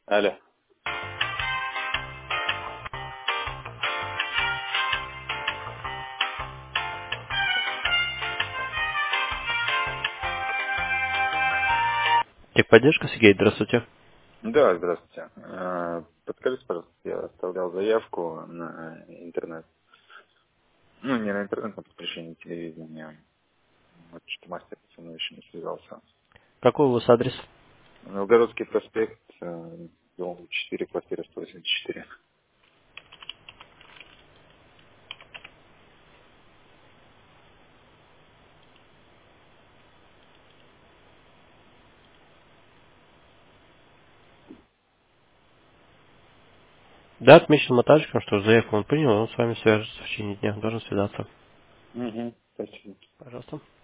Алло. Техподдержка, Сергей, здравствуйте. Да, здравствуйте. Подскажите, пожалуйста, я оставлял заявку на интернет. Ну, не на интернет, на подключение телевидения. Вот что мастер со мной еще не связался. Какой у вас адрес? Новгородский проспект, дом 4, квартира 184. Да, отмечен мотажиком, что заявку он принял, он с вами свяжется в течение дня, должен связаться. Угу, спасибо. Пожалуйста.